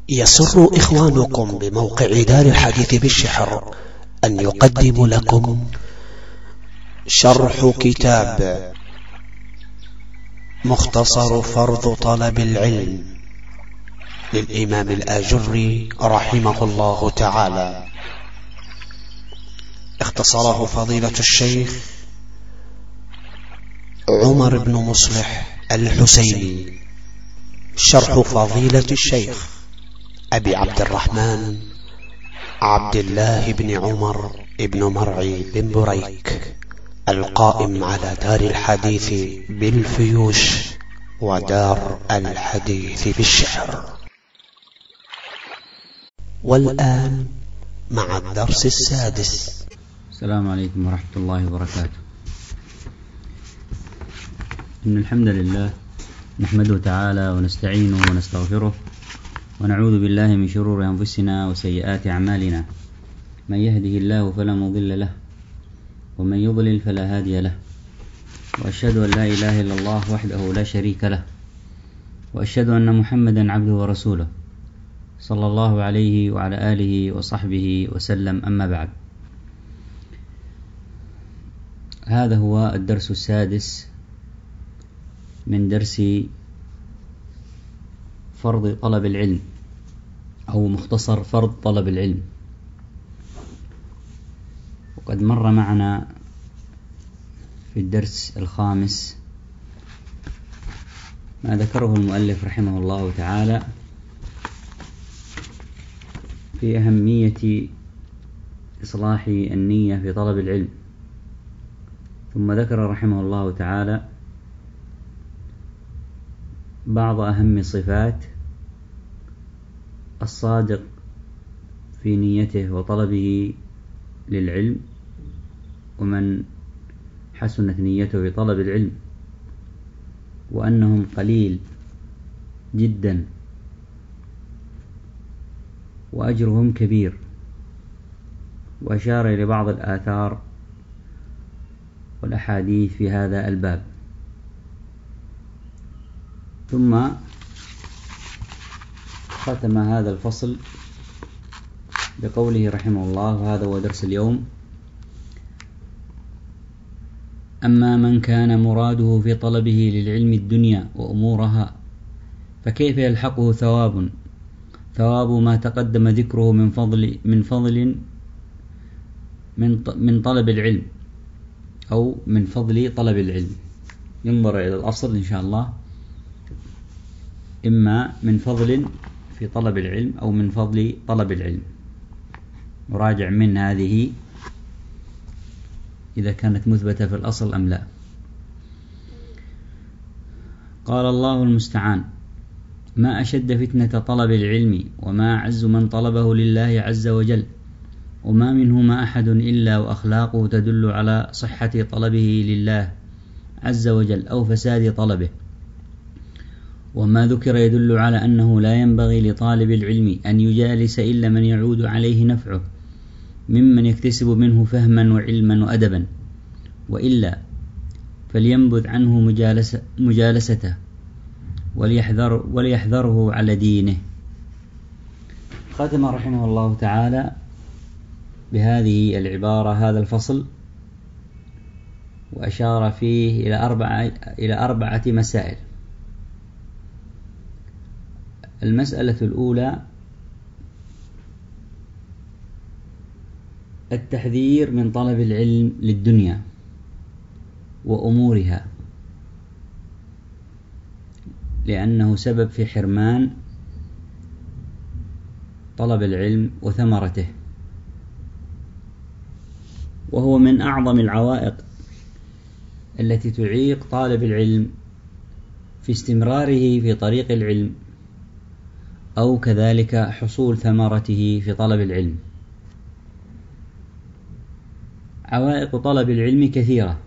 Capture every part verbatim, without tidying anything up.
يسر إخوانكم بموقع دار الحديث بالشحر أن يقدم لكم شرح كتاب مختصر فرض طلب العلم للإمام الآجري رحمه الله تعالى، اختصره فضيلة الشيخ عمر بن مصلح الحسيني، شرح فضيلة الشيخ أبي عبد الرحمن عبد الله بن عمر بن مرعي بن بريك، القائم على دار الحديث بالفيوش ودار الحديث بالشعر. والآن مع الدرس السادس. السلام عليكم ورحمة الله وبركاته. إن الحمد لله نحمده تعالى ونستعينه ونستغفره ونعوذ بالله من شرور أنفسنا وسيئات أعمالنا، من يهده الله فلا مضل له ومن يضلل فلا هادي له، وأشهد أن لا إله إلا الله وحده لا شريك له، وأشهد أن محمدا عبده ورسوله صلى الله عليه وعلى آله وصحبه وسلم. أما بعد، هذا هو الدرس السادس من درس فرض طلب العلم أو مختصر فرض طلب العلم. وقد مر معنا في الدرس الخامس ما ذكره المؤلف رحمه الله تعالى في أهمية إصلاح النية في طلب العلم، ثم ذكر رحمه الله تعالى بعض أهم صفات الصادق في نيته وطلبه للعلم، ومن حسنت نيته في طلب العلم، وأنهم قليل جدا وأجرهم كبير، وأشار إلى بعض الآثار والأحاديث في هذا الباب. ثم ختم هذا الفصل بقوله رحمه الله، وهذا هو درس اليوم: أما من كان مراده في طلبه للعلم الدنيا وأمورها فكيف يلحقه ثواب ثواب ما تقدم ذكره من فضل من فضل من من طلب العلم أو من فضل طلب العلم. ينظر إلى الأصل إن شاء الله، إما من فضل في طلب العلم أو من فضل طلب العلم. نراجع من هذه إذا كانت مثبتة في الأصل أم لا. قال الله المستعان: ما أشد فتنة طلب العلم وما أعز من طلبه لله عز وجل، وما منهما أحد إلا وأخلاقه تدل على صحة طلبه لله عز وجل أو فساد طلبه، وما ذكر يدل على أنه لا ينبغي لطالب العلم أن يجالس إلا من يعود عليه نفعه ممن يكتسب منه فهما وعلما وأدبا، وإلا فلينبذ عنه مجالسة مجالسته وليحذر وليحذره على دينه. ختم رحمه الله تعالى بهذه العبارة هذا الفصل، وأشار فيه إلى أربعة إلى أربعة مسائل. المسألة الأولى: التحذير من طلب العلم للدنيا وأمورها، لأنه سبب في حرمان طلب العلم وثمرته، وهو من أعظم العوائق التي تعيق طالب العلم في استمراره في طريق العلم، أو كذلك حصول ثمرته في طلب العلم. عوائق طلب العلم كثيرة،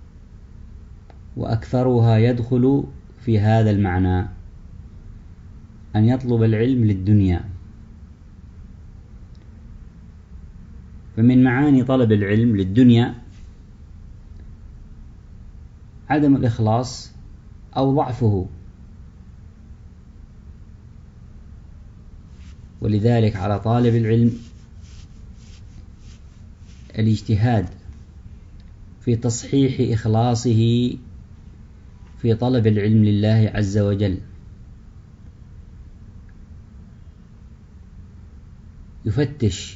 وأكثرها يدخل في هذا المعنى: أن يطلب العلم للدنيا. فمن معاني طلب العلم للدنيا عدم الإخلاص أو ضعفه، ولذلك على طالب العلم الاجتهاد في تصحيح إخلاصه في طلب العلم لله عز وجل، يفتش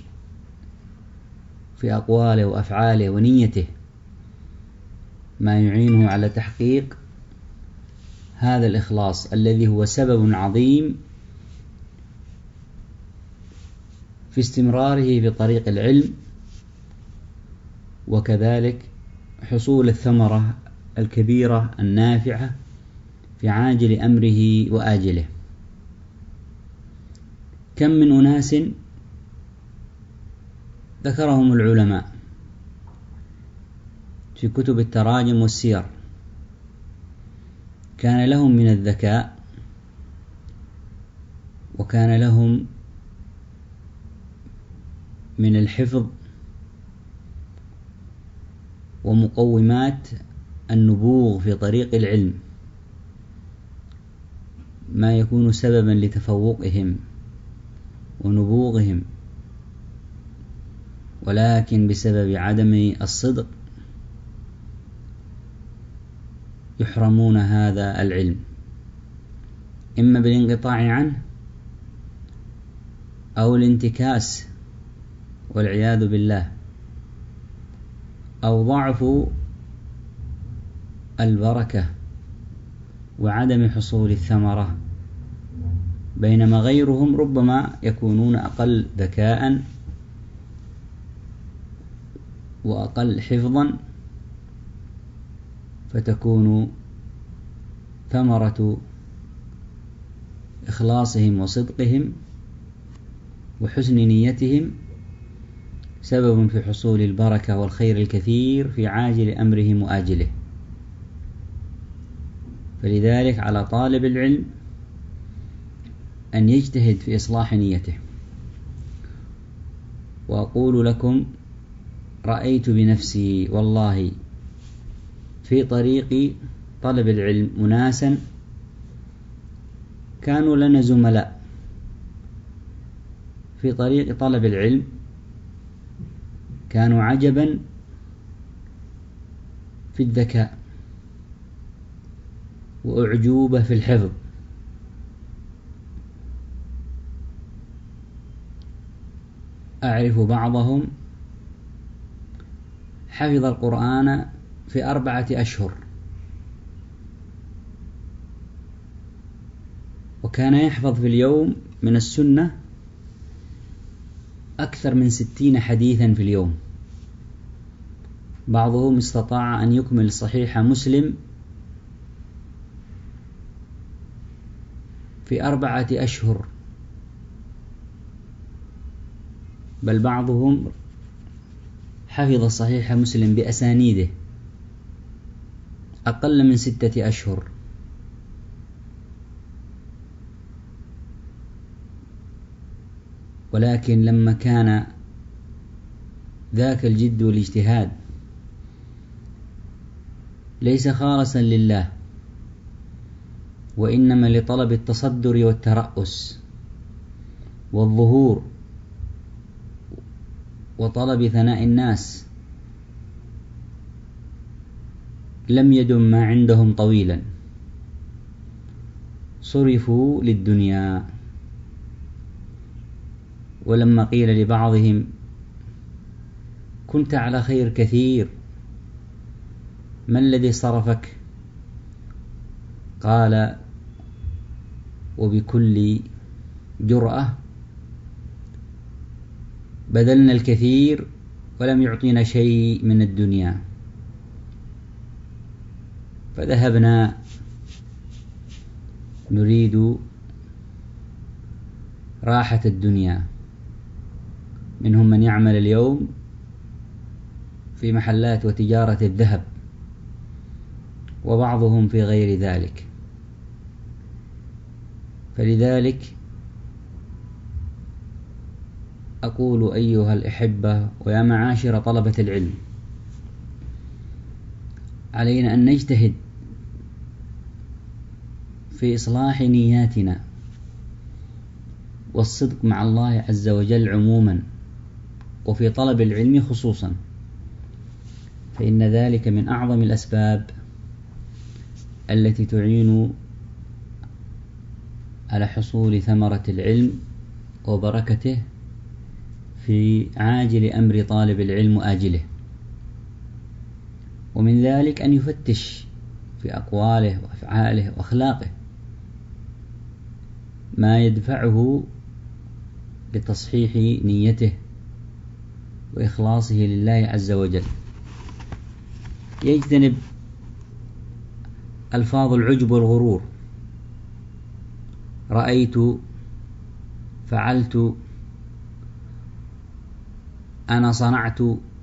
في أقواله وأفعاله ونيته ما يعينه على تحقيق هذا الإخلاص الذي هو سبب عظيم في استمراره في طريق العلم، وكذلك حصول الثمرة الكبيرة النافعة في عاجل أمره وآجله. كم من أناس ذكرهم العلماء في كتب التراجم والسير كان لهم من الذكاء وكان لهم من الحفظ ومقومات النبوغ في طريق العلم ما يكون سببا لتفوقهم ونبوغهم، ولكن بسبب عدم الصدق يحرمون هذا العلم، إما بالانقطاع عنه أو الانتكاس والعياذ بالله، أو ضعف البركة وعدم حصول الثمرة، بينما غيرهم ربما يكونون أقل ذكاء وأقل حفظا، فتكون ثمرة إخلاصهم وصدقهم وحسن نيتهم سبب في حصول البركة والخير الكثير في عاجل أمرهم وآجله. فلذلك على طالب العلم أن يجتهد في إصلاح نيته. وأقول لكم رأيت بنفسي والله في طريق طلب العلم أناسا كانوا لنا زملاء في طريق طلب العلم، كانوا عجبا في الذكاء وأعجوبة في الحفظ، أعرف بعضهم حفظ القرآن في أربعة أشهر، وكان يحفظ في اليوم من السنة أكثر من ستين حديثا في اليوم. بعضهم استطاع أن يكمل صحيح مسلم في أربعة أشهر، بل بعضهم حفظ صحيح مسلم بأسانيده أقل من ستة أشهر. ولكن لما كان ذاك الجد والاجتهاد ليس خالصا لله، وإنما لطلب التصدر والترأس والظهور وطلب ثناء الناس، لم يدم ما عندهم طويلا، صرفوا للدنيا. ولما قيل لبعضهم كنت على خير كثير ما الذي صرفك؟ قال وبكل جرأة بذلنا الكثير ولم يعطينا شيء من الدنيا، فذهبنا نريد راحة الدنيا. منهم من يعمل اليوم في محلات وتجارة الذهب، وبعضهم في غير ذلك. فلذلك أقول أيها الأحبة ويا معاشر طلبة العلم، علينا أن نجتهد في إصلاح نياتنا والصدق مع الله عز وجل عموما، وفي طلب العلم خصوصا، فإن ذلك من أعظم الأسباب التي تعين على حصول ثمرة العلم وبركته في عاجل أمر طالب العلم وآجله. ومن ذلك أن يفتش في أقواله وأفعاله وأخلاقه ما يدفعه لتصحيح نيته وإخلاصه لله عز وجل. يجتنب ألفاظ العجب والغرور، رأيت، فعلت، أنا صنعت،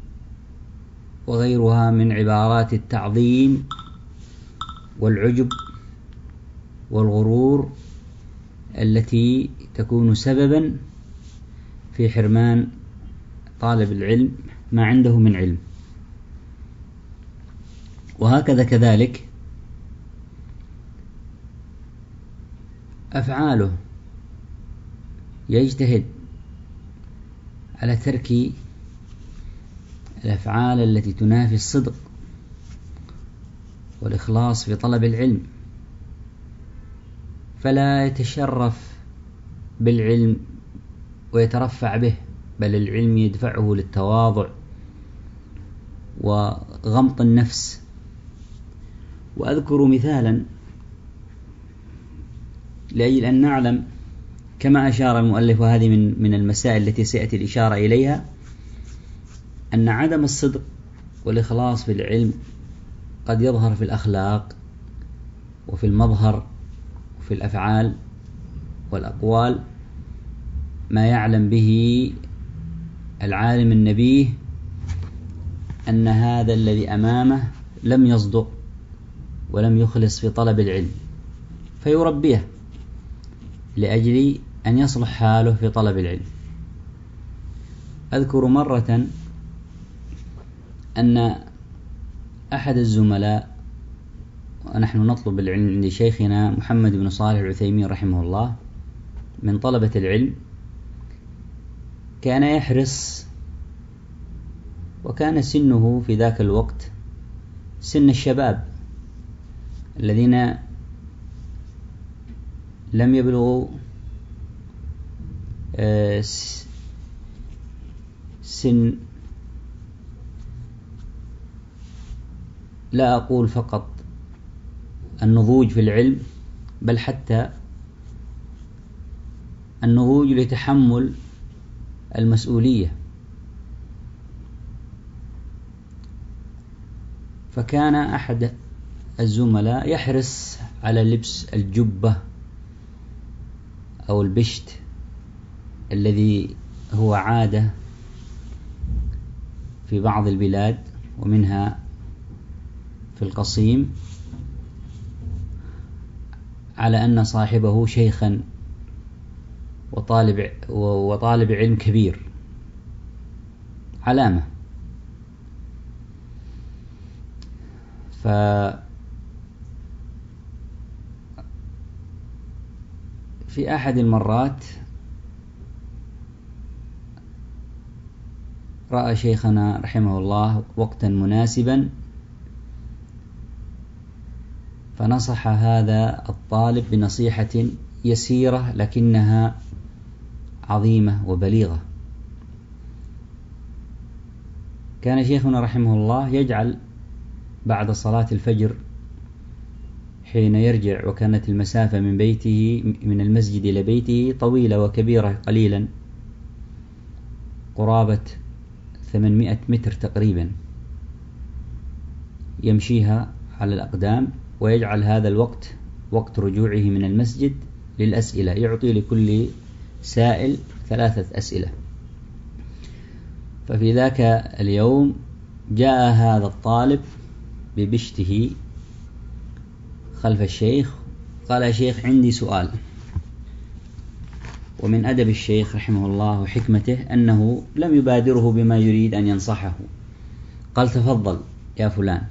وغيرها من عبارات التعظيم والعجب والغرور التي تكون سببا في حرمان طالب العلم ما عنده من علم. وهكذا كذلك أفعاله، يجتهد على ترك الأفعال التي تنافي الصدق والإخلاص في طلب العلم، فلا يتشرف بالعلم ويترفع به، بل العلم يدفعه للتواضع وغمط النفس. وأذكر مثالا لأجل أن نعلم كما أشار المؤلف، وهذه من من المسائل التي سيأتي الإشارة إليها، أن عدم الصدق والإخلاص في العلم قد يظهر في الأخلاق وفي المظهر وفي الأفعال والأقوال، ما يعلم به العالم النبيه أن هذا الذي أمامه لم يصدق ولم يخلص في طلب العلم، فيربيه لأجل أن يصلح حاله في طلب العلم. أذكر مرة أن أحد الزملاء، ونحن نطلب العلم عند شيخنا محمد بن صالح العثيمين رحمه الله، من طلبة العلم، كان يحرص، وكان سنه في ذاك الوقت سن الشباب الذين لم يبلغوا سن، لا أقول فقط النضوج في العلم، بل حتى النضوج لتحمل المسؤولية. فكان أحد الزملاء يحرص على لبس الجبة أو البشت الذي هو عادة في بعض البلاد ومنها في القصيم، على أن صاحبه شيخا وطالب وطالب علم كبير، علامة. ف في أحد المرات رأى شيخنا رحمه الله وقتا مناسبا، فنصح هذا الطالب بنصيحة يسيرة لكنها عظيمة وبليغة. كان شيخنا رحمه الله يجعل بعد صلاة الفجر حين يرجع، وكانت المسافة من بيته من المسجد إلى بيته طويلة وكبيرة قليلا، قرابة ثمانمائة متر تقريبا، يمشيها على الأقدام، ويجعل هذا الوقت وقت رجوعه من المسجد للأسئلة، يعطي لكل سائل ثلاثة أسئلة. ففي ذاك اليوم جاء هذا الطالب ببشته خلف الشيخ، قال: يا شيخ عندي سؤال. ومن أدب الشيخ رحمه الله وحكمته أنه لم يبادره بما يريد أن ينصحه، قال: تفضل يا فلان.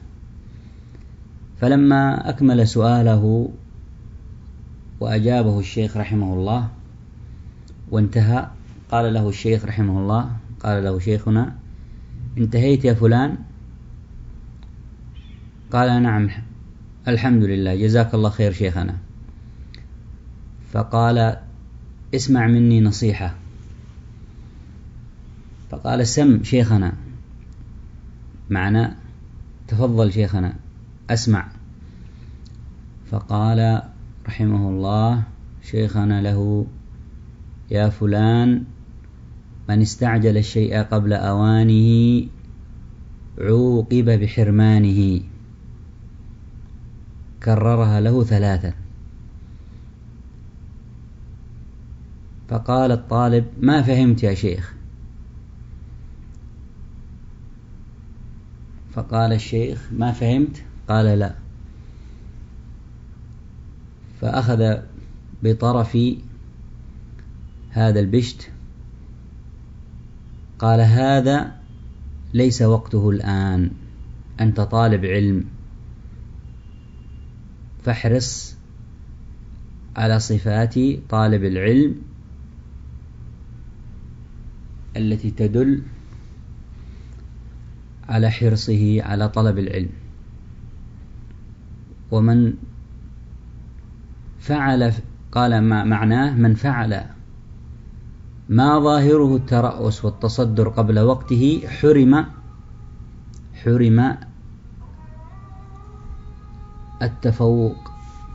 فلما أكمل سؤاله وأجابه الشيخ رحمه الله وانتهى، قال له الشيخ رحمه الله، قال له شيخنا: انتهيت يا فلان؟ قال: نعم الحمد لله، جزاك الله خير شيخنا. فقال: اسمع مني نصيحة. فقال: سم شيخنا، معنى تفضل شيخنا أسمع. فقال رحمه الله شيخنا له: يا فلان، من استعجل الشيء قبل أوانه عوقب بحرمانه. كررها له ثلاثا. فقال الطالب: ما فهمت يا شيخ. فقال الشيخ: ما فهمت؟ قال: لا. فأخذ بطرف هذا البشت، قال: هذا ليس وقته الآن، أنت طالب علم، فاحرص على صفات طالب العلم التي تدل على حرصه على طلب العلم. ومن فعل، قال معناه من فعل ما ظاهره الترأس والتصدر قبل وقته حرم حرم التفوق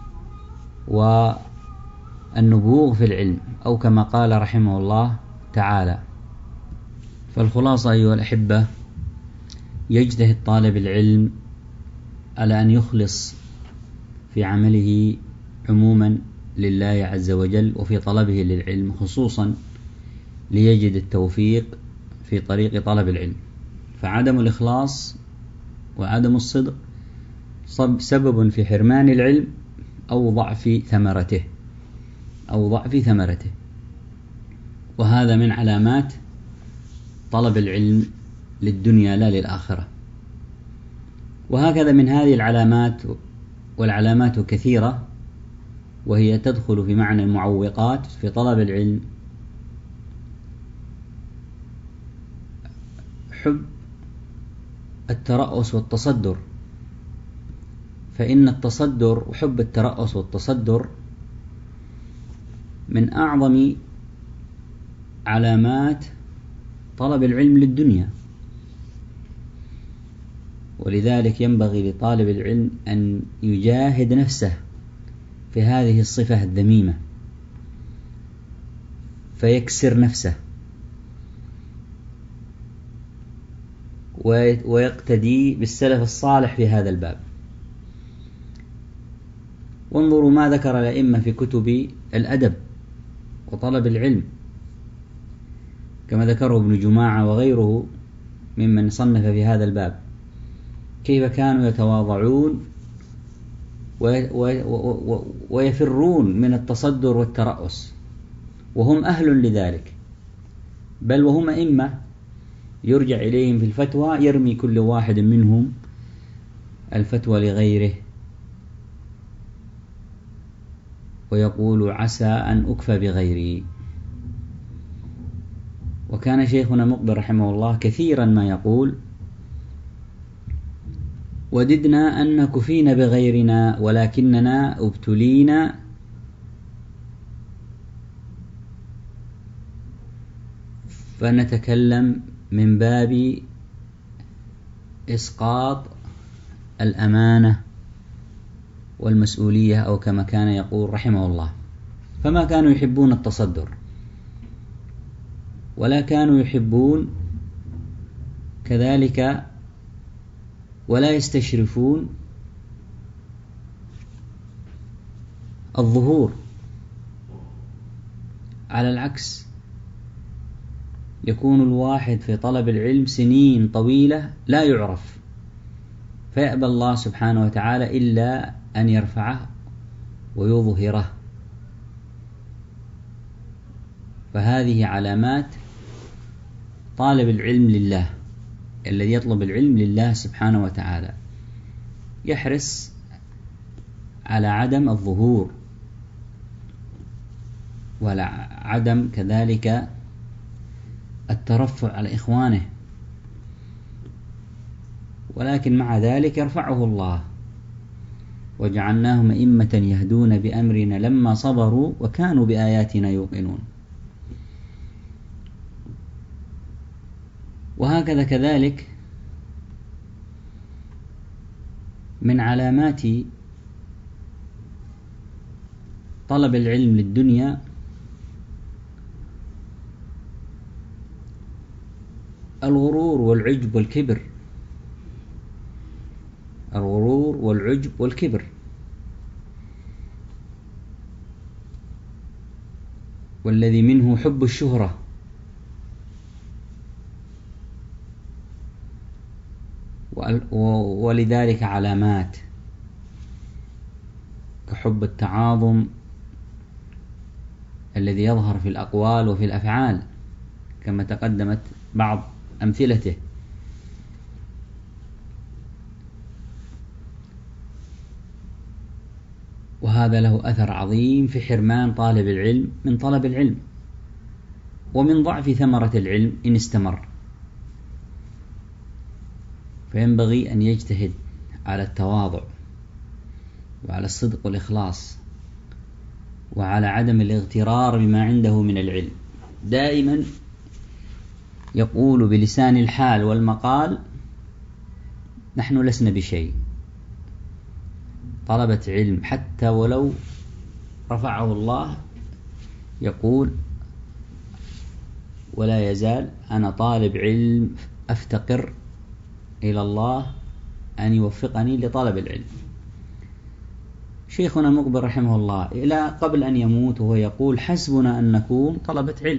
والنبوغ في العلم، أو كما قال رحمه الله تعالى. فالخلاصة أيها الأحبة، يجتهد طالب العلم على أن يخلص في عمله عموما لله عز وجل، وفي طلبه للعلم خصوصا ليجد التوفيق في طريق طلب العلم. فعدم الإخلاص وعدم الصدق سبب في حرمان العلم أو ضعف ثمرته أو ضعف ثمرته وهذا من علامات طلب العلم للدنيا لا للآخرة. وهكذا من هذه العلامات، والعلامات كثيرة وهي تدخل في معنى المعوقات في طلب العلم، حب الترأس والتصدر. فإن التصدر وحب الترأس والتصدر من أعظم علامات طلب العلم للدنيا، ولذلك ينبغي لطالب العلم أن يجاهد نفسه في هذه الصفة الذميمة، فيكسر نفسه ويقتدي بالسلف الصالح في هذا الباب. وانظروا ما ذكر الأئمة في كتب الأدب وطلب العلم، كما ذكره ابن جماعة وغيره ممن صنف في هذا الباب، كيف كانوا يتواضعون ويفرون من التصدر والترأس وهم أهل لذلك، بل وهم أئمة يرجع إليهم في الفتوى، يرمي كل واحد منهم الفتوى لغيره ويقول: عسى أن أكفى بغيري. وكان شيخنا مقبل رحمه الله كثيرا ما يقول: وددنا أن كفينا بغيرنا ولكننا ابتلينا فنتكلم من باب إسقاط الأمانة والمسؤولية، أو كما كان يقول رحمه الله. فما كانوا يحبون التصدر، ولا كانوا يحبون كذلك ولا يستشرفون الظهور. على العكس، يكون الواحد في طلب العلم سنين طويلة لا يعرف، فيأبى الله سبحانه وتعالى إلا أن يرفعه ويظهره. فهذه علامات طالب العلم لله، الذي يطلب العلم لله سبحانه وتعالى، يحرص على عدم الظهور وعدم كذلك الترفع على إخوانه، ولكن مع ذلك يرفعه الله: وجعلناهم أئمة يهدون بأمرنا لما صبروا وكانوا بآياتنا يوقنون. وهكذا كذلك من علامات طلب العلم للدنيا الغرور والعجب والكبر، الغرور والعجب والكبر، والذي منه حب الشهرة، ولذلك علامات كحب التعاظم الذي يظهر في الأقوال وفي الأفعال كما تقدمت بعض أمثلته. وهذا له أثر عظيم في حرمان طالب العلم من طلب العلم، ومن ضعف ثمرة العلم إن استمر. فينبغي أن يجتهد على التواضع وعلى الصدق والإخلاص وعلى عدم الاغترار بما عنده من العلم. دائما يقول بلسان الحال والمقال: نحن لسنا بشيء. طلبة علم حتى ولو رفعه الله يقول: ولا يزال أنا طالب علم أفتقر إلى الله أن يوفقني لطلب العلم. شيخنا مقبل رحمه الله إلى قبل أن يموت وهو يقول: حسبنا أن نكون طلبة علم،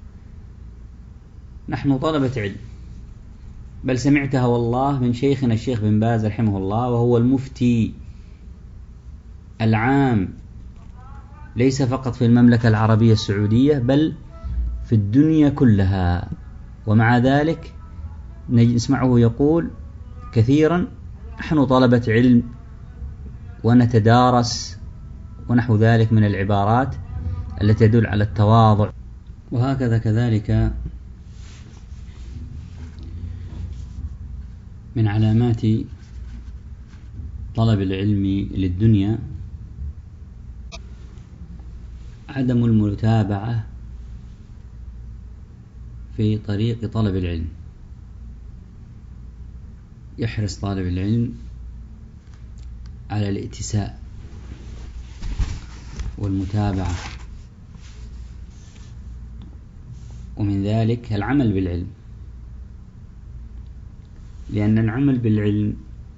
نحن طلبة علم. بل سمعتها والله من شيخنا الشيخ بن باز رحمه الله، وهو المفتي العام ليس فقط في المملكة العربية السعودية بل في الدنيا كلها، ومع ذلك نسمعه يقول كثيرا: نحن طلبة علم ونتدارس، ونحو ذلك من العبارات التي تدل على التواضع. وهكذا كذلك من علامات طلب العلم للدنيا عدم المتابعة في طريق طلب العلم. يحرص طالب العلم على الائتساء والمتابعة، ومن ذلك العمل بالعلم، لأن العمل بالعلم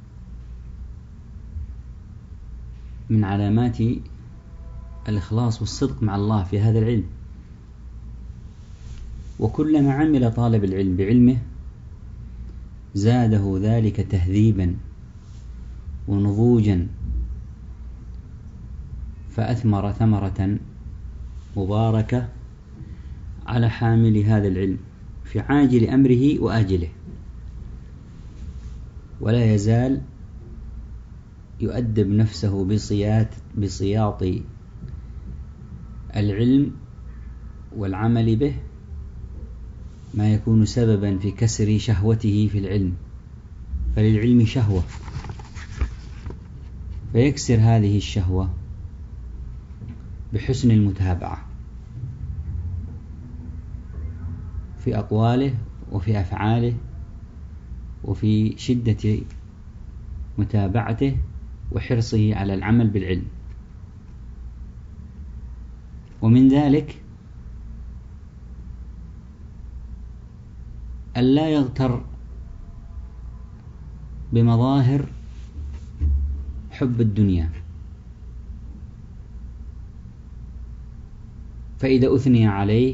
من علامات الإخلاص والصدق مع الله في هذا العلم. وكلما عمل طالب العلم بعلمه زاده ذلك تهذيبا ونضوجا، فأثمر ثمرة مباركة على حامل هذا العلم في عاجل أمره وآجله، ولا يزال يؤدب نفسه بصياط بصياط العلم والعمل به، ما يكون سببا في كسر شهوته في العلم، فللعلم شهوة، فيكسر هذه الشهوة بحسن المتابعة في أقواله وفي أفعاله وفي شدة متابعته وحرصه على العمل بالعلم. ومن ذلك ألا يغتر بمظاهر حب الدنيا، فإذا أثني عليه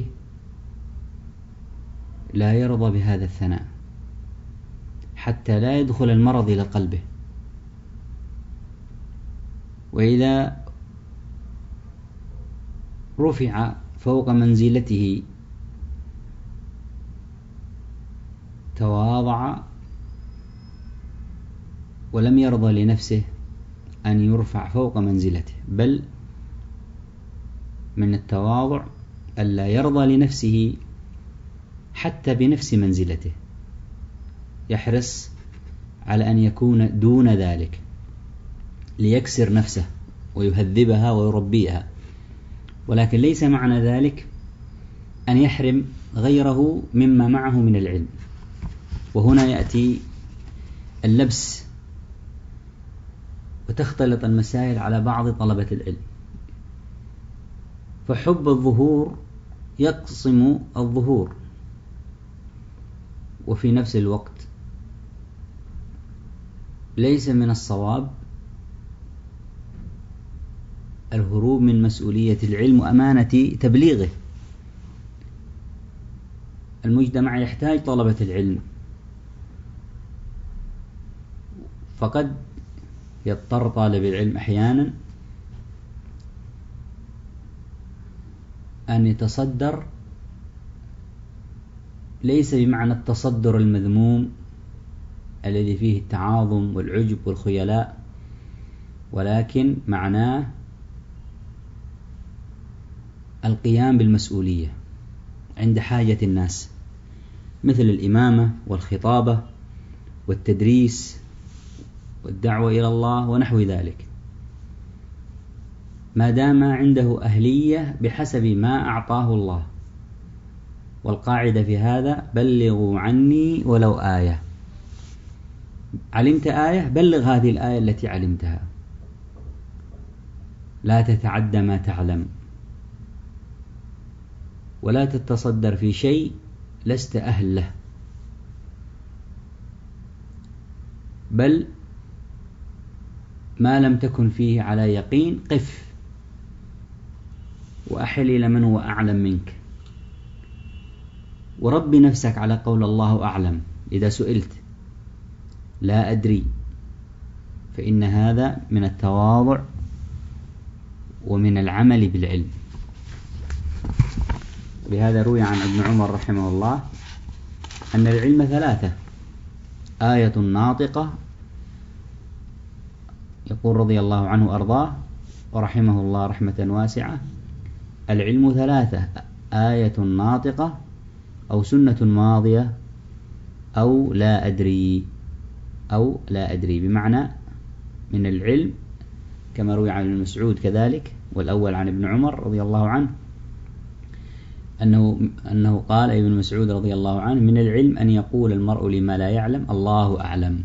لا يرضى بهذا الثناء حتى لا يدخل المرض إلى قلبه. وإذا رفع فوق منزلته تواضع ولم يرضى لنفسه أن يرفع فوق منزلته، بل من التواضع ألا يرضى لنفسه حتى بنفس منزلته، يحرص على أن يكون دون ذلك ليكسر نفسه ويهذبها ويربيها، ولكن ليس معنى ذلك أن يحرم غيره مما معه من العلم. وهنا يأتي اللبس وتختلط المسائل على بعض طلبة العلم، فحب الظهور يقسم الظهور، وفي نفس الوقت ليس من الصواب الهروب من مسؤولية العلم وأمانة تبليغه. المجتمع يحتاج طلبة العلم، فقد يضطر طالب العلم أحيانا أن يتصدر، ليس بمعنى التصدر المذموم الذي فيه التعاظم والعجب والخيلاء، ولكن معناه القيام بالمسؤولية عند حاجة الناس، مثل الإمامة والخطابة والتدريس والدعوة إلى الله ونحو ذلك، ما دام عنده أهلية بحسب ما أعطاه الله. والقاعدة في هذا: بلغوا عني ولو آية. علمت آية، بلغ هذه الآية التي علمتها، لا تتعدى ما تعلم، ولا تتصدر في شيء لست أهل له، بل ما لم تكن فيه على يقين قف وأحل إلى من هو أعلم منك، وربي نفسك على قول الله أعلم. إذا سئلت لا أدري، فإن هذا من التواضع ومن العمل بالعلم. لهذا روي عن ابن عمر رحمه الله أن العلم ثلاثة: آية ناطقة، يقول رضي الله عنه أرضاه ورحمه الله رحمة واسعة: العلم ثلاثة: آية ناطقة، أو سنة ماضية، أو لا أدري. أو لا أدري بمعنى من العلم، كما روي عن ابن مسعود كذلك، والأول عن ابن عمر رضي الله عنه أنه, أنه قال ابن مسعود رضي الله عنه: من العلم أن يقول المرء لما لا يعلم الله أعلم.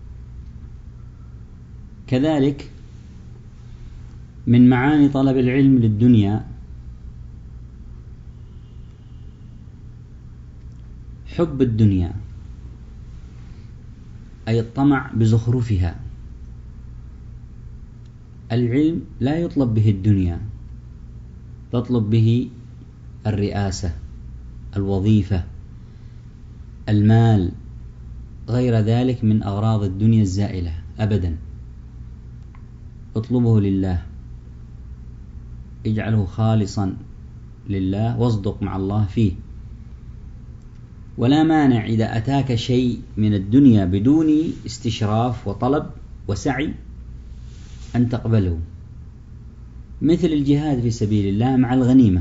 كذلك من معاني طلب العلم للدنيا حب الدنيا، أي الطمع بزخرفها. العلم لا يطلب به الدنيا، تطلب به الرئاسة، الوظيفة، المال، غير ذلك من أغراض الدنيا الزائلة أبدا. اطلبه لله، اجعله خالصا لله، واصدق مع الله فيه. ولا مانع إذا أتاك شيء من الدنيا بدون استشراف وطلب وسعي أن تقبله، مثل الجهاد في سبيل الله مع الغنيمة.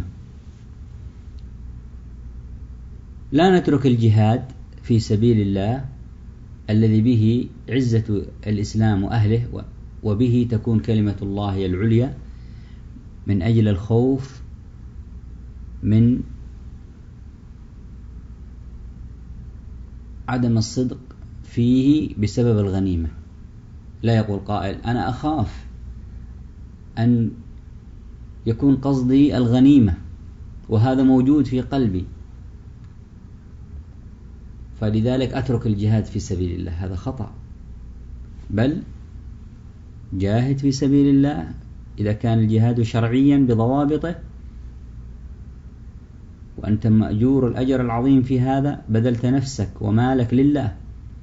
لا نترك الجهاد في سبيل الله الذي به عزة الإسلام وأهله، وبه تكون كلمة الله العليا، من أجل الخوف من عدم الصدق فيه بسبب الغنيمة. لا يقول قائل: أنا أخاف أن يكون قصدي الغنيمة وهذا موجود في قلبي، فلذلك أترك الجهاد في سبيل الله. هذا خطأ، بل جاهد في سبيل الله إذا كان الجهاد شرعيا بضوابطه، وأنت مأجور الأجر العظيم في هذا، بذلت نفسك ومالك لله.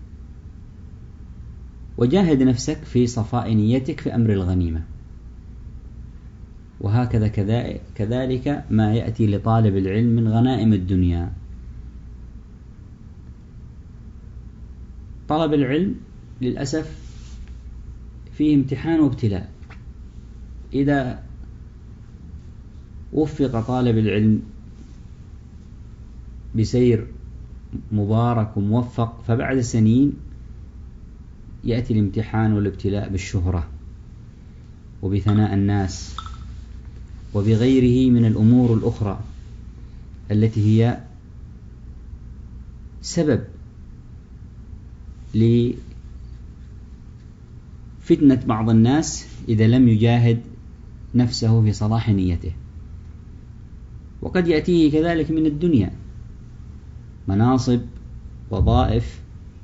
وجاهد نفسك في صفاء نيتك في أمر الغنيمة. وهكذا كذلك ما يأتي لطالب العلم من غنائم الدنيا. طلب العلم للأسف فيه امتحان وابتلاء. إذا وفق طالب العلم بسير مبارك وموفق، فبعد سنين يأتي الامتحان والابتلاء بالشهرة وبثناء الناس وبغيره من الأمور الأخرى التي هي سبب لفتنة بعض الناس إذا لم يجاهد نفسه في صلاح نيته. وقد يأتيه كذلك من الدنيا مناصب، وظائف،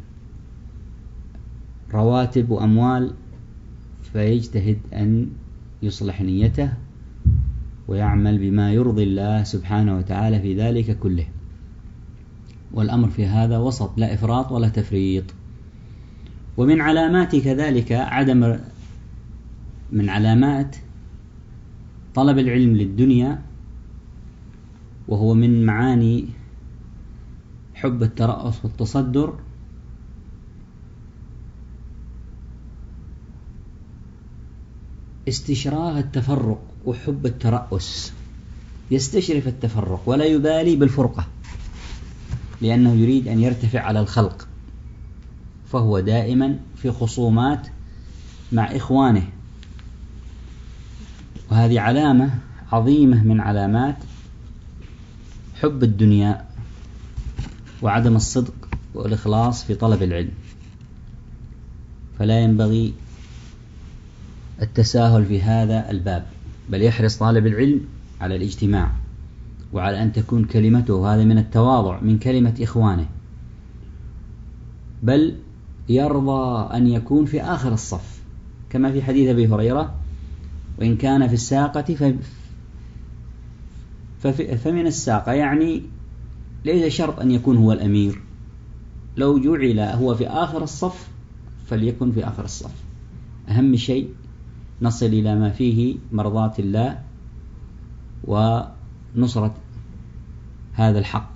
رواتب وأموال، فيجتهد أن يصلح نيته ويعمل بما يرضي الله سبحانه وتعالى في ذلك كله. والأمر في هذا وسط، لا إفراط ولا تفريط. ومن علامات كذلك عدم من علامات طلب العلم للدنيا، وهو من معاني حب الترأس والتصدر، استشراف التفرق وحب الترأس، يستشرف التفرق ولا يبالي بالفرقة، لأنه يريد أن يرتفع على الخلق، فهو دائما في خصومات مع إخوانه. وهذه علامة عظيمة من علامات حب الدنيا وعدم الصدق والإخلاص في طلب العلم. فلا ينبغي التساهل في هذا الباب، بل يحرص طالب العلم على الاجتماع وعلى أن تكون كلمته، هذا من التواضع، من كلمة إخوانه، بل يرضى أن يكون في آخر الصف، كما في حديث أبي هريرة: وإن كان في الساقة فمن الساقة، يعني ليس شرط أن يكون هو الأمير، لو جعل هو في آخر الصف فليكن في آخر الصف. أهم شيء نصل إلى ما فيه مرضاة الله ونصرة هذا الحق.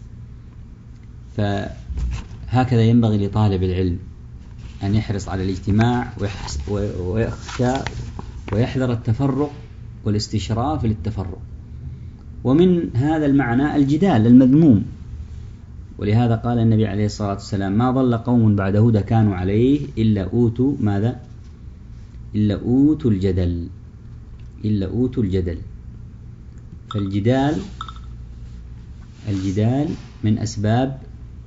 فهكذا ينبغي لطالب العلم أن يحرص على الاجتماع ويخشى ويحذر التفرق والاستشراف للتفرق. ومن هذا المعنى الجدال المذموم، ولهذا قال النبي عليه الصلاة والسلام: ما ضل قوم بعد هدى كانوا عليه إلا أوتوا ماذا؟ إلا أوتوا الجدل، إلا أوتوا الجدل. فالجدال الجدال من أسباب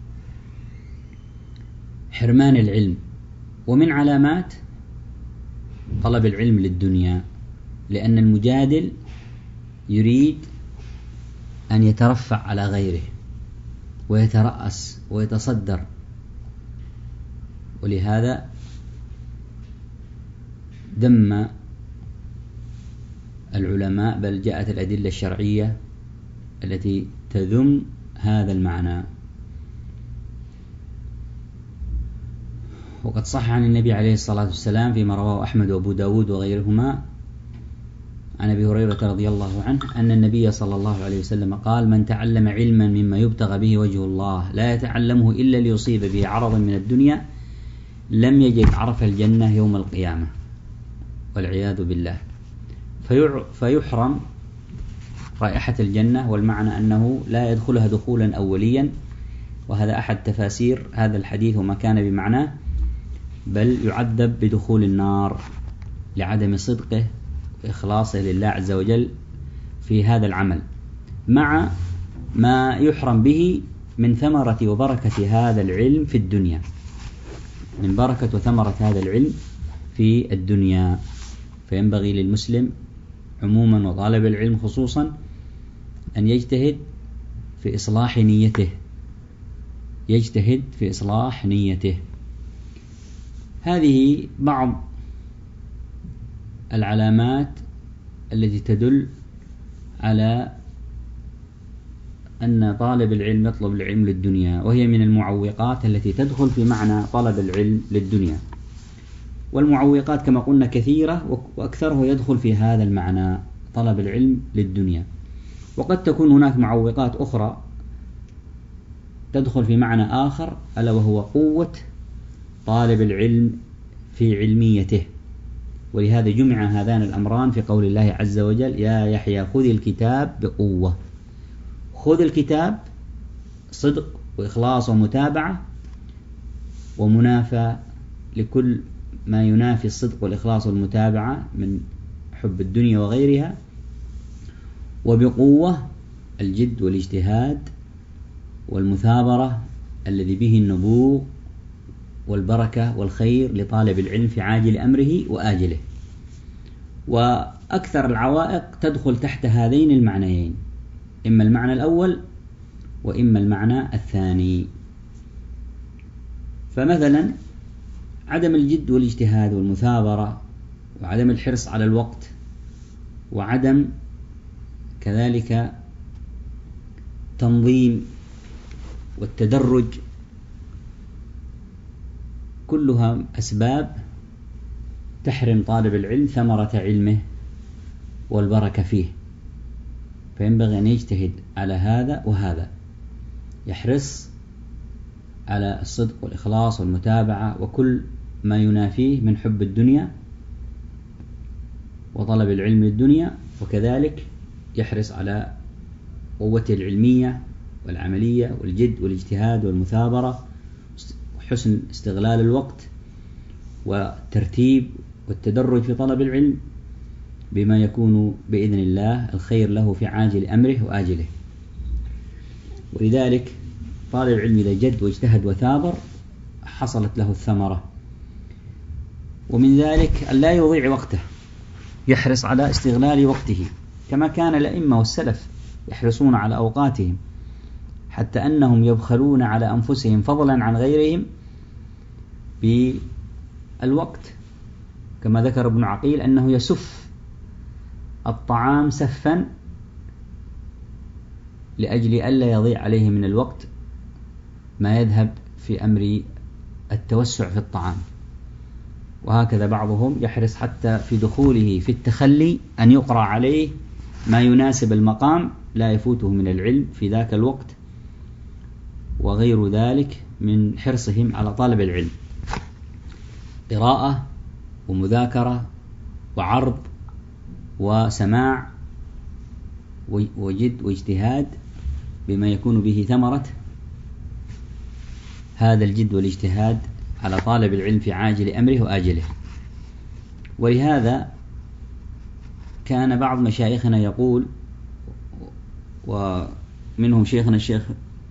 حرمان العلم، ومن علامات طلب العلم للدنيا، لأن المجادل يريد أن يترفع على غيره ويترأس ويتصدر. ولهذا ذم العلماء، بل جاءت الأدلة الشرعية التي تذم هذا المعنى. وقد صح عن النبي عليه الصلاة والسلام فيما رواه أحمد وأبو داود وغيرهما عن أبي هريرة رضي الله عنه أن النبي صلى الله عليه وسلم قال: من تعلم علما مما يبتغى به وجه الله لا يتعلمه إلا ليصيب به عرضا من الدنيا لم يجد عرف الجنة يوم القيامة، والعياذ بالله. فيحرم رائحة الجنة، والمعنى أنه لا يدخلها دخولا أوليا، وهذا أحد تفاسير هذا الحديث وما كان بمعناه، بل يعذب بدخول النار لعدم صدقه وإخلاصه لله عز وجل في هذا العمل، مع ما يحرم به من ثمرة وبركة هذا العلم في الدنيا، من بركة وثمرة هذا العلم في الدنيا. فينبغي للمسلم عموما وطالب العلم خصوصا أن يجتهد في إصلاح نيته، يجتهد في إصلاح نيته. هذه بعض العلامات التي تدل على أن طالب العلم يطلب العلم للدنيا، وهي من المعوقات التي تدخل في معنى طلب العلم للدنيا. والمعوقات كما قلنا كثيرة، وأكثره يدخل في هذا المعنى، طلب العلم للدنيا. وقد تكون هناك معوقات أخرى تدخل في معنى آخر، ألا وهو قوة طالب العلم في علميته. ولهذا جمع هذان الأمران في قول الله عز وجل: يا يحيى خذ الكتاب بقوة. خذ الكتاب صدق وإخلاص ومتابعة، ومنافى لكل ما ينافي الصدق والإخلاص والمتابعة من حب الدنيا وغيرها. وبقوة الجد والاجتهاد والمثابرة الذي به النبوغ والبركة والخير لطالب العلم في عاجل أمره وآجله. وأكثر العوائق تدخل تحت هذين المعنيين، إما المعنى الأول وإما المعنى الثاني. فمثلا عدم الجد والاجتهاد والمثابرة، وعدم الحرص على الوقت، وعدم كذلك تنظيم والتدرج، كلها أسباب تحرم طالب العلم ثمرة علمه والبركة فيه. فينبغي أن يجتهد على هذا وهذا، يحرص على الصدق والإخلاص والمتابعة وكل ما ينافيه من حب الدنيا وطلب العلم للدنيا، وكذلك يحرص على قوته العلمية والعملية والجد والاجتهاد والمثابرة وحسن استغلال الوقت والترتيب والتدرج في طلب العلم بما يكون بإذن الله الخير له في عاجل أمره وآجله. ولذلك طالب العلم إذا جد واجتهد وثابر حصلت له الثمرة. ومن ذلك أن لا يضيع وقته، يحرص على استغلال وقته كما كان الأئمة والسلف يحرصون على أوقاتهم، حتى أنهم يبخلون على أنفسهم فضلا عن غيرهم بالوقت، كما ذكر ابن عقيل أنه يسف الطعام سفا لأجل ألا يضيع عليه من الوقت ما يذهب في أمر التوسع في الطعام. وهكذا بعضهم يحرص حتى في دخوله في التخلي أن يقرأ عليه ما يناسب المقام لا يفوته من العلم في ذاك الوقت، وغير ذلك من حرصهم على طالب العلم، قراءة ومذاكرة وعرض وسماع وجد واجتهاد بما يكون به ثمرة هذا الجد والاجتهاد على طالب العلم في عاجل أمره وآجله. ولهذا كان بعض مشايخنا يقول، ومنهم شيخنا الشيخ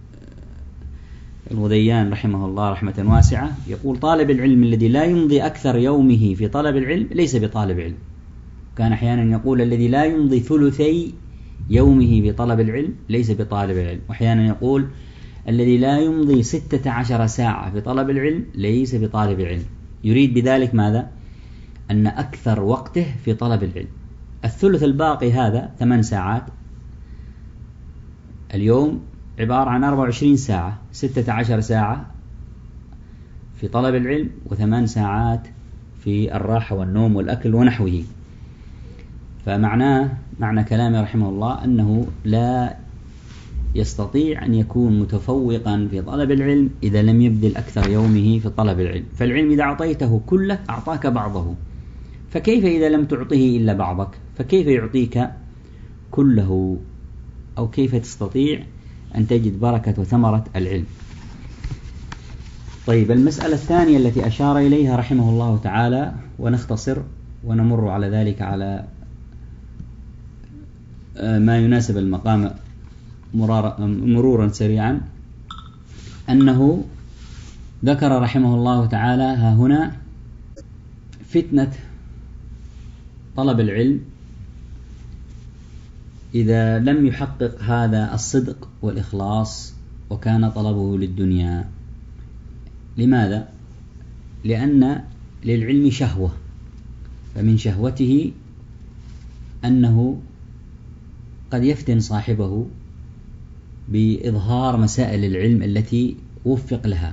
الغذيان رحمه الله رحمة واسعة، يقول طالب العلم الذي لا يمضي أكثر يومه في طلب العلم ليس بطالب علم. كان أحيانا يقول الذي لا يمضي ثلثي يومه في طلب العلم ليس بطالب العلم، وأحيانا يقول الذي لا يمضي ستة عشر ساعة في طلب العلم ليس بطالب العلم. يريد بذلك ماذا؟ أن أكثر وقته في طلب العلم. الثلث الباقي هذا ثمان ساعات اليوم عبارة عن أربع وعشرين ساعة، ستة عشر ساعة في طلب العلم وثمان ساعات في الراحة والنوم والأكل ونحوه. فمعناه معنى كلامه رحمه الله أنه لا يستطيع أن يكون متفوقا في طلب العلم إذا لم يبذل أكثر يومه في طلب العلم. فالعلم إذا أعطيته كله أعطاك بعضه، فكيف إذا لم تعطيه إلا بعضك؟ فكيف يعطيك كله؟ أو كيف تستطيع أن تجد بركة وثمرة العلم؟ طيب، المسألة الثانية التي أشار إليها رحمه الله تعالى، ونختصر ونمر على ذلك على ما يناسب المقام مرورا سريعا، أنه ذكر رحمه الله تعالى ها هنا فتنة طلب العلم إذا لم يحقق هذا الصدق والإخلاص وكان طلبه للدنيا. لماذا؟ لأن للعلم شهوة، فمن شهوته أنه قد يفتن صاحبه بإظهار مسائل العلم التي وفق لها،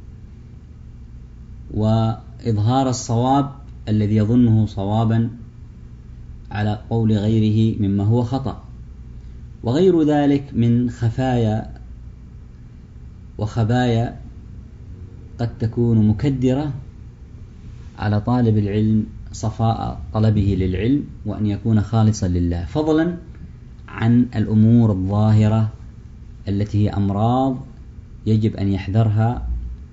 وإظهار الصواب الذي يظنه صوابا على قول غيره مما هو خطأ، وغير ذلك من خفايا وخبايا قد تكون مكدرة على طالب العلم صفاء طلبه للعلم وأن يكون خالصا لله، فضلا عن الأمور الظاهرة التي هي أمراض يجب أن يحذرها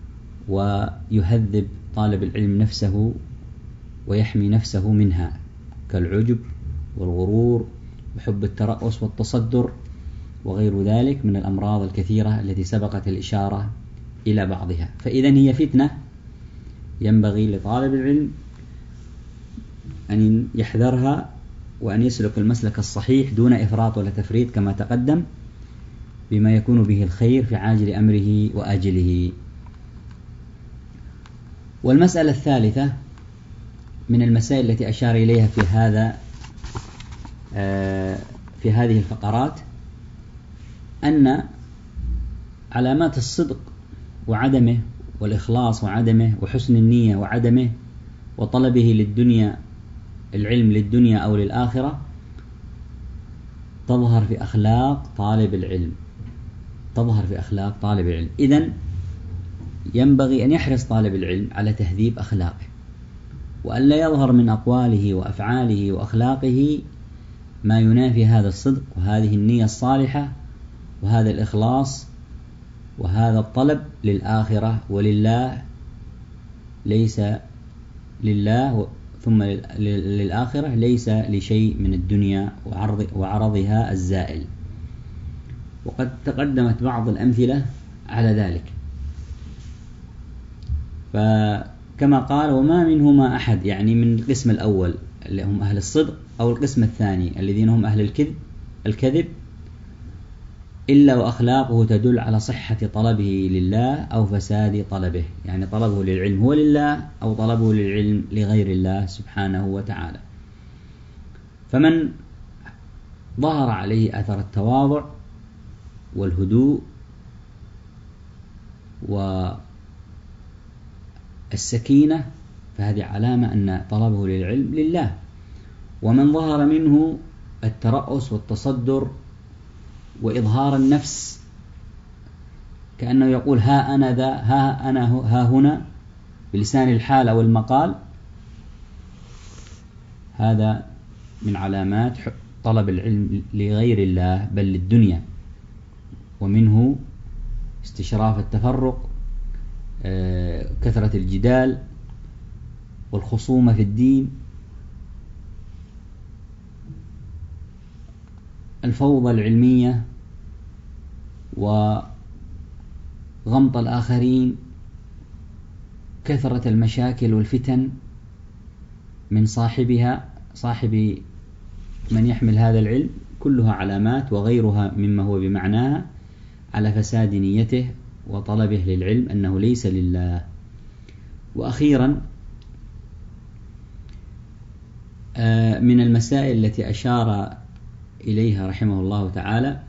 ويهذب طالب العلم نفسه ويحمي نفسه منها، كالعجب والغرور وحب الترأس والتصدر وغير ذلك من الأمراض الكثيرة التي سبقت الإشارة إلى بعضها. فإذا هي فتنة ينبغي لطالب العلم أن يحذرها وأن يسلك المسلك الصحيح دون إفراط ولا تفريط كما تقدم، بما يكون به الخير في عاجل أمره وآجله. والمسألة الثالثة من المسائل التي أشار إليها في هذا في هذه الفقرات أن علامات الصدق وعدمه والإخلاص وعدمه وحسن النية وعدمه وطلبه للدنيا العلم للدنيا أو للآخرة تظهر في أخلاق طالب العلم تظهر في أخلاق طالب العلم. إذن ينبغي أن يحرص طالب العلم على تهذيب أخلاقه، وأن لا يظهر من أقواله وأفعاله وأخلاقه ما ينافي هذا الصدق وهذه النية الصالحة وهذا الإخلاص وهذا الطلب للآخرة ولله، ليس لله ثم للآخرة، ليس لشيء من الدنيا وعرضها الزائل. وقد تقدمت بعض الأمثلة على ذلك، فكما قال وما منهما أحد، يعني من القسم الأول اللي هم أهل الصدق أو القسم الثاني الذين هم أهل الكذب الكذب إلا وأخلاقه تدل على صحة طلبه لله أو فساد طلبه، يعني طلبه للعلم هو لله أو طلبه للعلم لغير الله سبحانه وتعالى. فمن ظهر عليه أثر التواضع والهدوء والسكينة فهذه علامة أن طلبه للعلم لله. ومن ظهر منه الترأس والتصدر وإظهار النفس كأنه يقول ها أنا ذا ها أنا ها هنا بلسان الحال أو المقال، هذا من علامات طلب العلم لغير الله بل للدنيا. ومنه استشراف التفرق، كثرة الجدال والخصومة في الدين، الفوضى العلمية وغمط الآخرين، كثرة المشاكل والفتن من صاحبها صاحب من يحمل هذا العلم، كلها علامات وغيرها مما هو بمعناها على فساد نيته وطلبه للعلم أنه ليس لله. وأخيرا من المسائل التي أشار إليها رحمه الله تعالى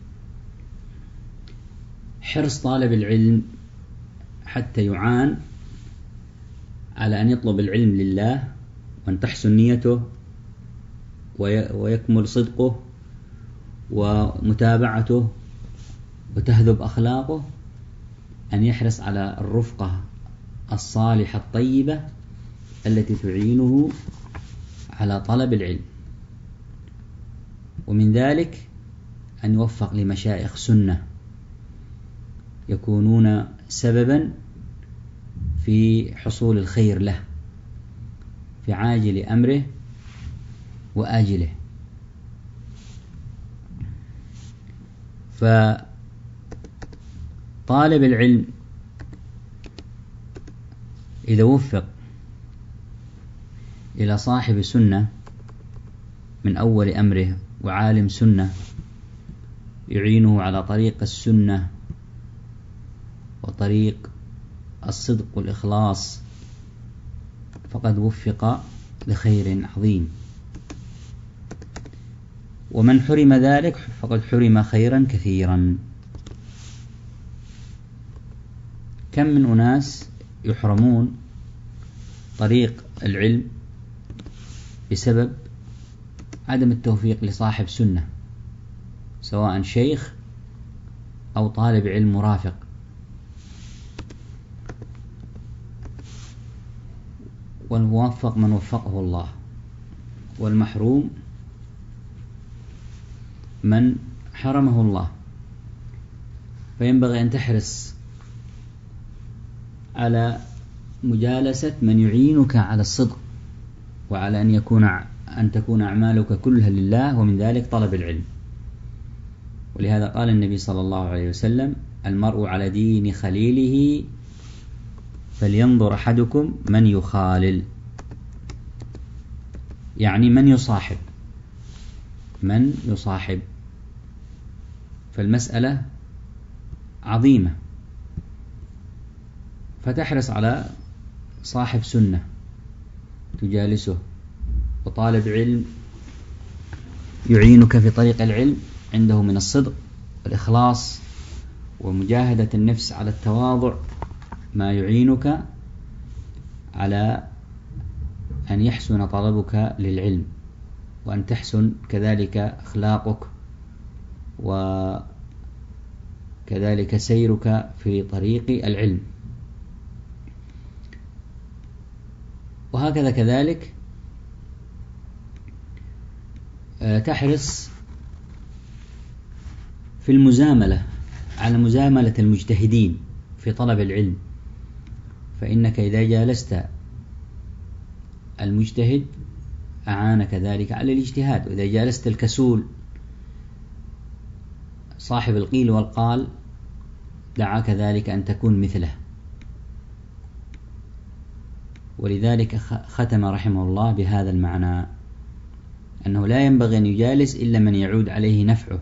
حرص طالب العلم حتى يعان على أن يطلب العلم لله وأن تحسن نيته ويكمل صدقه ومتابعته وتهذب أخلاقه، أن يحرص على الرفقة الصالحة الطيبة التي تعينه على طلب العلم. ومن ذلك أن يوفق لمشايخ سنة يكونون سببا في حصول الخير له في عاجل أمره وآجله. فطالب العلم إذا وفق إلى صاحب سنة من أول أمره وعالم سنة يعينه على طريق السنة وطريق الصدق والإخلاص، فقد وفق لخير عظيم. ومن حرم ذلك فقد حرم خيرا كثيرا. كم من أناس يحرمون طريق العلم بسبب عدم التوفيق لصاحب سنة، سواء شيخ أو طالب علم مرافق. والموفق من وفقه الله، والمحروم من حرمه الله. فينبغي أن تحرص على مجالسة من يعينك على الصدق، وعلى أن يكون أن تكون أعمالك كلها لله، ومن ذلك طلب العلم. ولهذا قال النبي صلى الله عليه وسلم: المرء على دين خليله فلينظر أحدكم من يخالل، يعني من يصاحب من يصاحب فالمسألة عظيمة، فتحرص على صاحب سنة تجالسه، وطالب علم يعينك في طريق العلم، عنده من الصدق والإخلاص ومجاهدة النفس على التواضع ما يعينك على أن يحسن طلبك للعلم، وأن تحسن كذلك أخلاقك، وكذلك سيرك في طريق العلم. وهكذا كذلك تحرص في المزاملة على مزاملة المجتهدين في طلب العلم، فإنك إذا جالست المجتهد أعانك ذلك على الاجتهاد، وإذا جالست الكسول صاحب القيل والقال دعاك ذلك أن تكون مثله. ولذلك ختم رحمه الله بهذا المعنى، أنه لا ينبغي أن يجالس إلا من يعود عليه نفعه،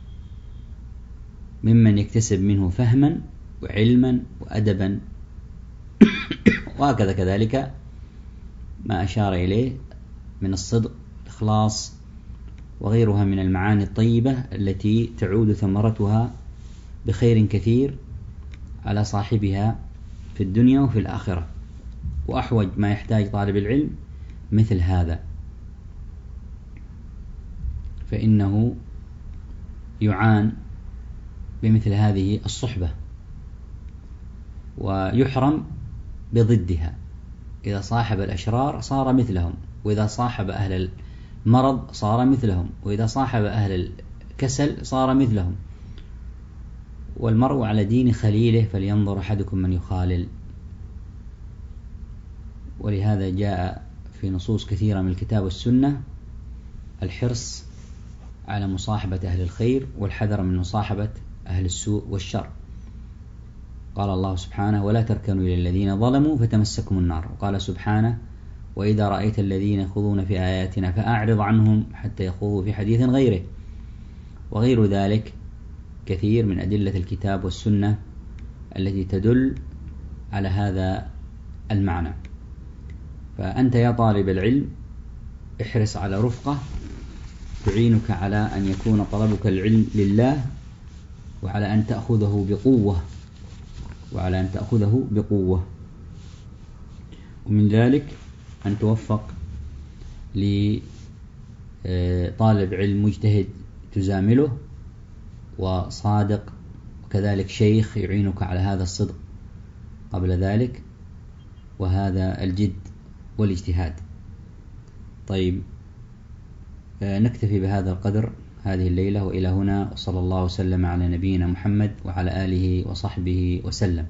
ممن يكتسب منه فهما وعلما وأدبا. وهكذا كذلك ما أشار إليه من الصدق والإخلاص وغيرها من المعاني الطيبة التي تعود ثمرتها بخير كثير على صاحبها في الدنيا وفي الآخرة. وأحوج ما يحتاج طالب العلم مثل هذا، فإنه يعان بمثل هذه الصحبة ويحرم بضدها. إذا صاحب الأشرار صار مثلهم، وإذا صاحب أهل المرض صار مثلهم، وإذا صاحب أهل الكسل صار مثلهم. والمرء على دين خليله فلينظر أحدكم من يخالل. ولهذا جاء في نصوص كثيرة من الكتاب والسنة الحرص على مصاحبة أهل الخير والحذر من مصاحبة أهل السوء والشر. قال الله سبحانه: ولا تركنوا إلى الذين ظلموا فتمسكم النار. وقال سبحانه: وإذا رأيت الذين يخوضون في آياتنا فأعرض عنهم حتى يخوضوا في حديث غيره. وغير ذلك كثير من أدلة الكتاب والسنة التي تدل على هذا المعنى. فأنت يا طالب العلم احرص على رفقة تعينك على أن يكون طلبك العلم لله، وعلى أن تأخذه بقوة وعلى أن تأخذه بقوة ومن ذلك أن توفق لطالب علم مجتهد تزامله وصادق، وكذلك شيخ يعينك على هذا الصدق قبل ذلك، وهذا الجد والاجتهاد. طيب، نكتفي بهذا القدر هذه الليلة، وإلى هنا، وصلى الله وسلم على نبينا محمد وعلى آله وصحبه وسلم.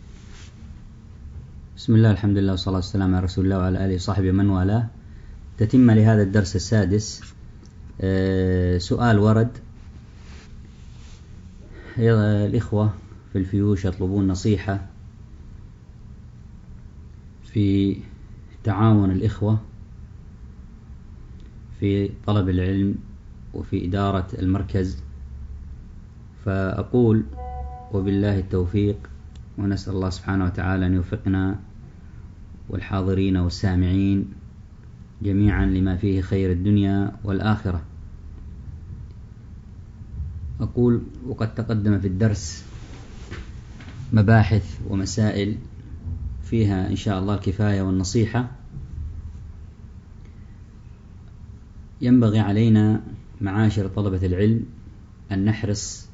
بسم الله، الحمد لله، والصلاة والسلام على رسول الله وعلى آله وصحبه من والاه. تتم لهذا الدرس السادس. سؤال ورد: الإخوة في الفيوش يطلبون نصيحة في تعاون الإخوة في طلب العلم وفي إدارة المركز. فأقول: وبالله التوفيق، ونسأل الله سبحانه وتعالى أن يوفقنا والحاضرين والسامعين جميعا لما فيه خير الدنيا والآخرة. أقول: وقد تقدم في الدرس مباحث ومسائل فيها إن شاء الله الكفاية والنصيحة. ينبغي علينا معاشر طلبة العلم أن نحرص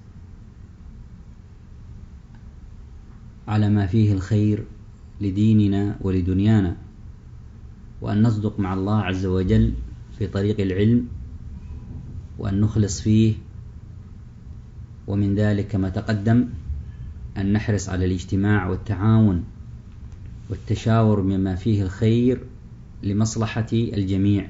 على ما فيه الخير لديننا ولدنيانا، وأن نصدق مع الله عز وجل في طريق العلم، وأن نخلص فيه. ومن ذلك كما تقدم أن نحرص على الاجتماع والتعاون والتشاور بما فيه الخير لمصلحة الجميع،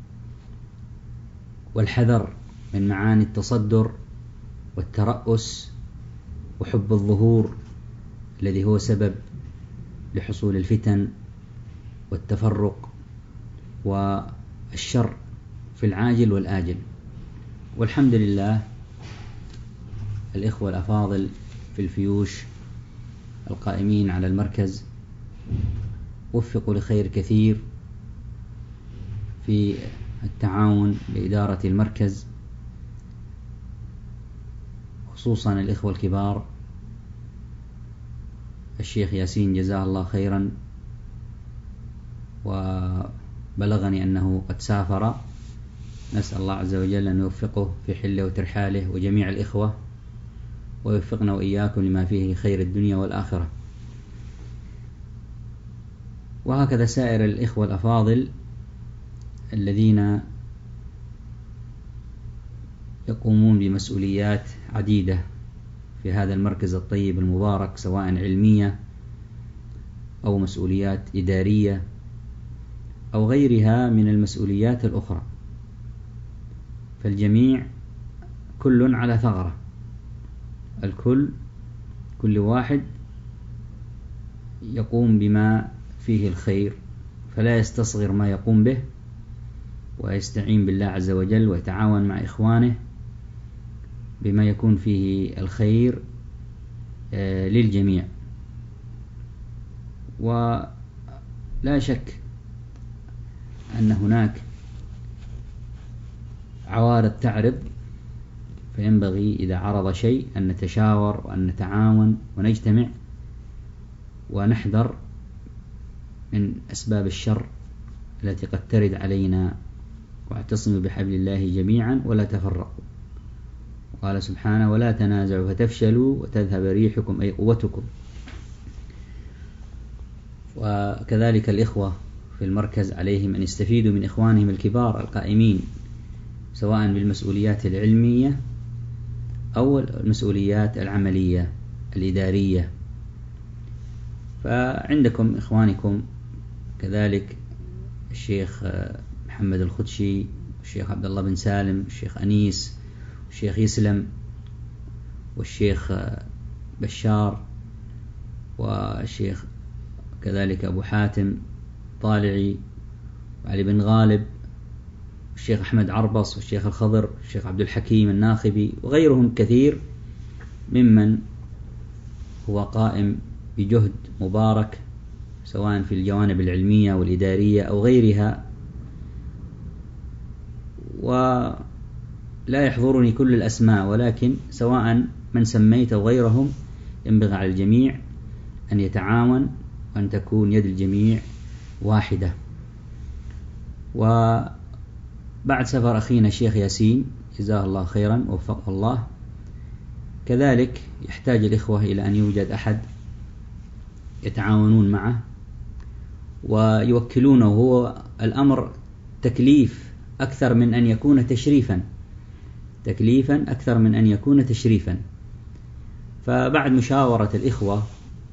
والحذر من معاني التصدر والترأس وحب الظهور الذي هو سبب لحصول الفتن والتفرق والشر في العاجل والآجل. والحمد لله الإخوة الأفاضل في الفيوش القائمين على المركز وفقوا لخير كثير في التعاون لإدارة المركز، خصوصا الإخوة الكبار الشيخ ياسين جزاه الله خيرا، وبلغني أنه قد سافر، نسأل الله عز وجل أن يوفقه في حله وترحاله وجميع الإخوة، ويوفقنا وإياكم لما فيه خير الدنيا والآخرة. وهكذا سائر الإخوة الأفاضل الذين يقومون بمسؤوليات عديدة في هذا المركز الطيب المبارك، سواء علمية أو مسؤوليات إدارية أو غيرها من المسؤوليات الأخرى، فالجميع كل على ثغرة، الكل كل واحد يقوم بما فيه الخير، فلا يستصغر ما يقوم به، ويستعين بالله عز وجل ويتعاون مع إخوانه بما يكون فيه الخير للجميع. ولا شك أن هناك عوارض تعرض، فينبغي إذا عرض شيء أن نتشاور وأن نتعاون ونجتمع ونحذر من أسباب الشر التي قد ترد علينا، واعتصموا بحبل الله جميعا ولا تفرقوا. قال سبحانه: ولا تنازعوا فتفشلوا وتذهب ريحكم أي قوتكم. وكذلك الإخوة في المركز عليهم أن يستفيدوا من إخوانهم الكبار القائمين سواء بالمسؤوليات العلمية أو المسؤوليات العملية الإدارية. فعندكم إخوانكم كذلك الشيخ محمد الخدشي والشيخ عبد الله بن سالم والشيخ أنيس والشيخ يسلم والشيخ بشار والشيخ كذلك أبو حاتم طالعي وعلي بن غالب والشيخ أحمد عربص والشيخ الخضر والشيخ عبد الحكيم الناخبي وغيرهم كثير ممن هو قائم بجهد مبارك سواء في الجوانب العلمية والإدارية أو غيرها. ولا يحضرني كل الأسماء، ولكن سواء من سميت أو غيرهم ينبغي على الجميع أن يتعاون وأن تكون يد الجميع واحدة. وبعد سفر أخينا الشيخ ياسين جزاه الله خيرا ووفقه الله، كذلك يحتاج الإخوة إلى أن يوجد أحد يتعاونون معه ويوكلونه. هو الأمر تكليف أكثر من أن يكون تشريفا، تكليفا أكثر من أن يكون تشريفا. فبعد مشاورة الإخوة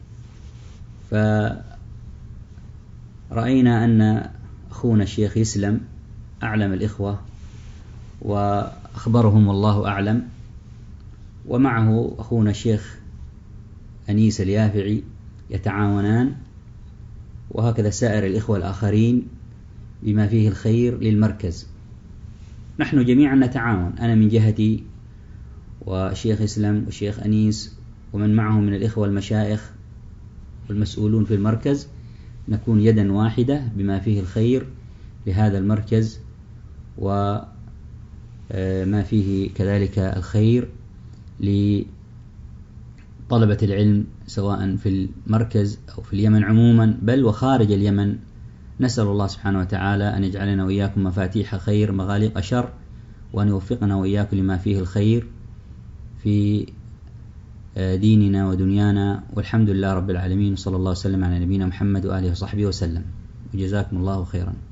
فرأينا أن أخونا الشيخ يسلم أعلم الإخوة وأخبرهم والله أعلم، ومعه أخونا الشيخ أنيس اليافعي يتعاونان، وهكذا سائر الإخوة الآخرين بما فيه الخير للمركز. نحن جميعا نتعاون، أنا من جهتي والشيخ إسلام والشيخ أنيس ومن معهم من الإخوة المشايخ والمسؤولون في المركز، نكون يدا واحدة بما فيه الخير لهذا المركز وما فيه كذلك الخير لطلبة العلم سواء في المركز أو في اليمن عموما بل وخارج اليمن. نسأل الله سبحانه وتعالى أن يجعلنا وإياكم مفاتيح خير مغاليق شر، وأن يوفقنا وإياكم لما فيه الخير في ديننا ودنيانا، والحمد لله رب العالمين، صلى الله وسلم على نبينا محمد وآله وصحبه وسلم، وجزاكم الله خيرا.